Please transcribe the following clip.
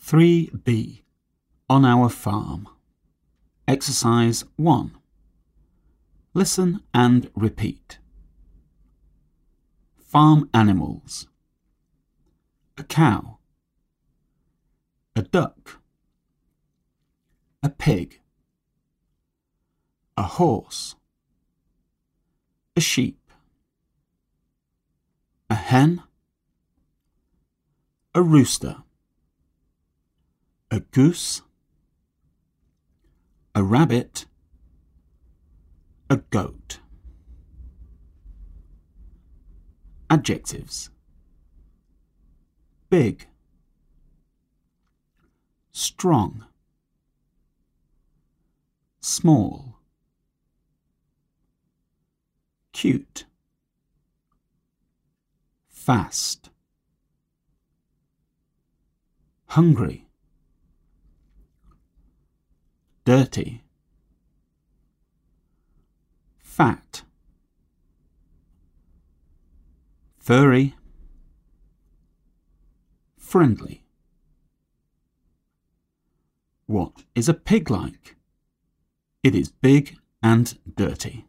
3B. On our farm. Exercise 1. Listen and repeat. Farm animals. A cow. A duck. A pig. A horse. A sheep. A hen. A rooster. A goose. A rabbit. A goat. Adjectives: big, strong, small, cute, fast, hungry, dirty, fat, furry, friendly. What is a pig like? It is big and dirty.